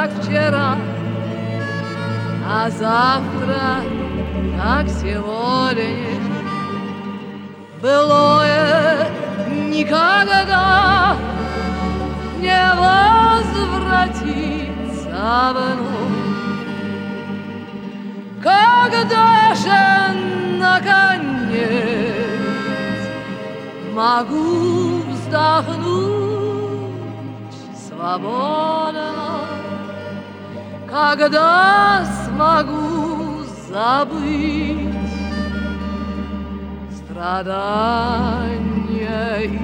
как вчера, а завтра, как сегодня. Былое никогда не возвратится вновь. Когда же, наконец, могу вздохнуть свободно? Когда смогу забыть страдания и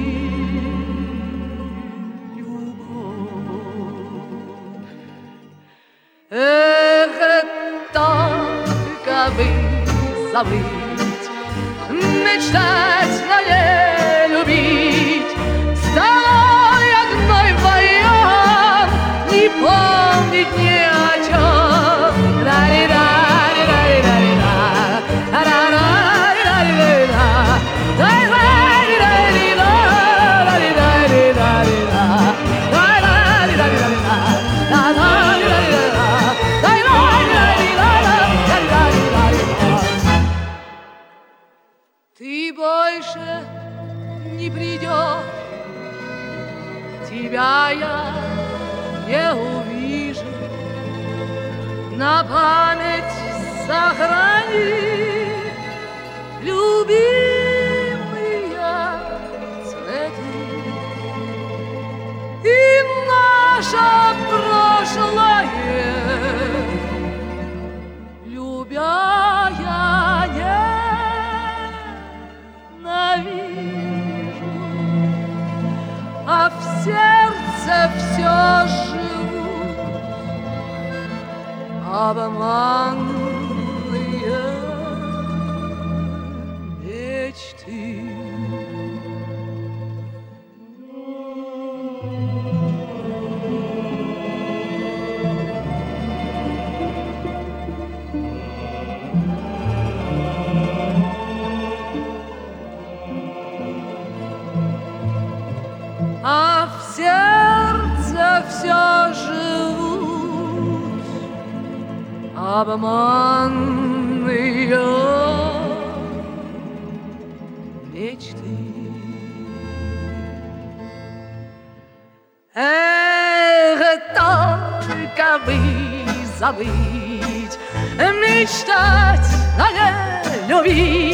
любовь? Эх, только бы забыть, мечтать, но не любить, с тобой одной вдвоем не помнить ни о чем. Ты больше не придешь, тебя я не увижу. На память сохрани любимые цветы и наше прошлое, любя я ненавижу, а в сердце все живут обманные мечты. А в сердце все живут обманные мечты. Эх, только бы забыть, мечтать, но не любить.